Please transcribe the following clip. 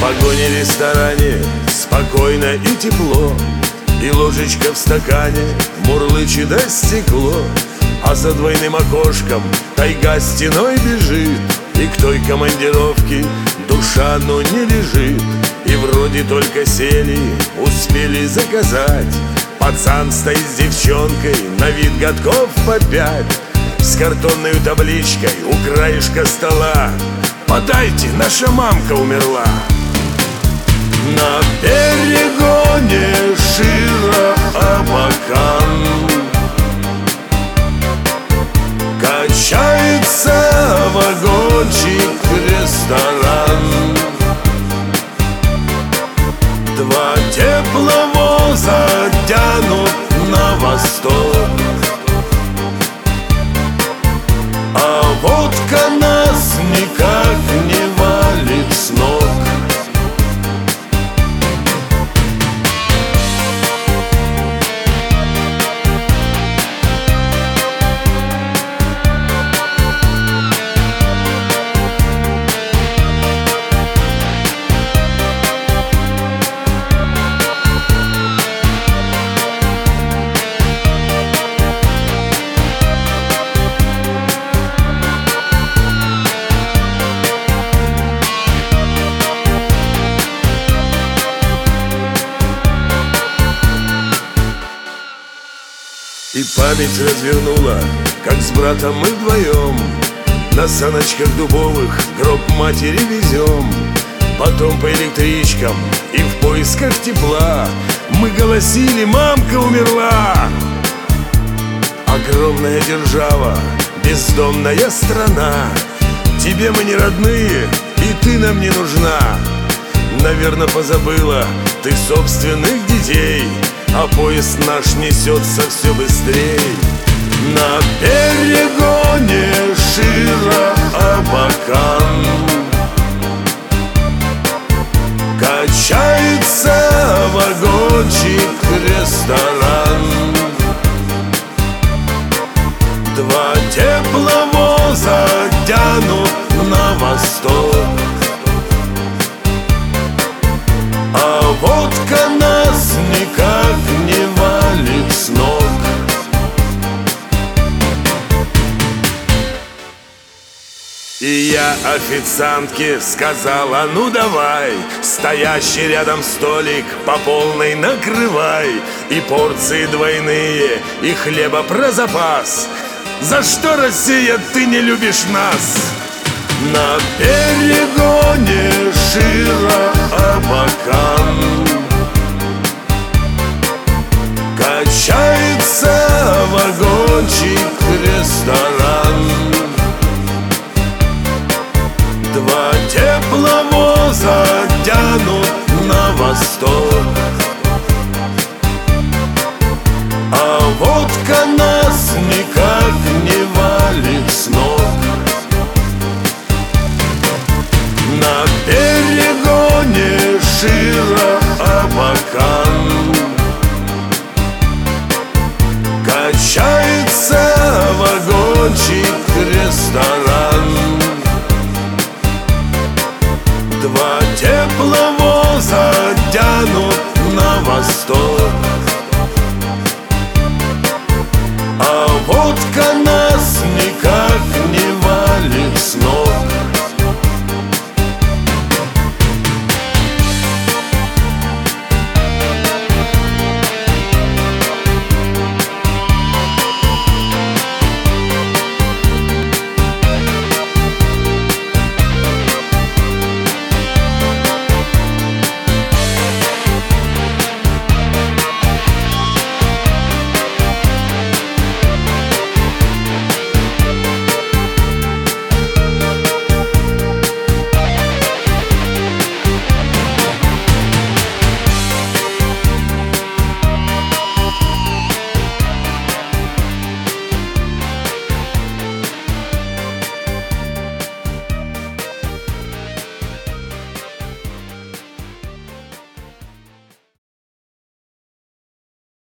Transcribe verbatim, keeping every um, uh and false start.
вагоне, ресторане спокойно и тепло, и ложечка в стакане мурлычет о стекло. А за двойным окошком тайга стеной бежит, и к той командировке душа, ну, не лежит. И вроде только сели, успели заказать. Пацан стоит с девчонкой, на вид годков по пять, с картонной табличкой у краешка стола: «Подайте, наша мамка умерла». На перегоне Широ-Абакан качается вагончик-ресторан. Два тепловоза тянут на восток, а водка нас никак не валит с ног. И память развернула, как с братом мы вдвоем на саночках дубовых гроб матери везем. Потом по электричкам и в поисках тепла мы голосили: «Мамка умерла!» Огромная держава, бездомная страна, тебе мы не родные, и ты нам не нужна. Наверно, позабыла ты собственных детей, а поезд наш несется все быстрей. На перегоне Широ-Абакан качается вагончик-ресторан. Два тепловоза тянут на восток, а водка нас никак не валит с ног. И я официантке сказала: «Ну давай, стоящий рядом столик по полной накрывай, и порции двойные, и хлеба про запас. За что, Россия, ты не любишь нас?» На перегоне Широ-Абакан качается вагончик-ресторан. Два тепловоза тянут на восток, а водка нас никак не валит с ног. На перегоне Широ-Абакан качается вагончик-ресторан. Два тепловоза тянут на восток,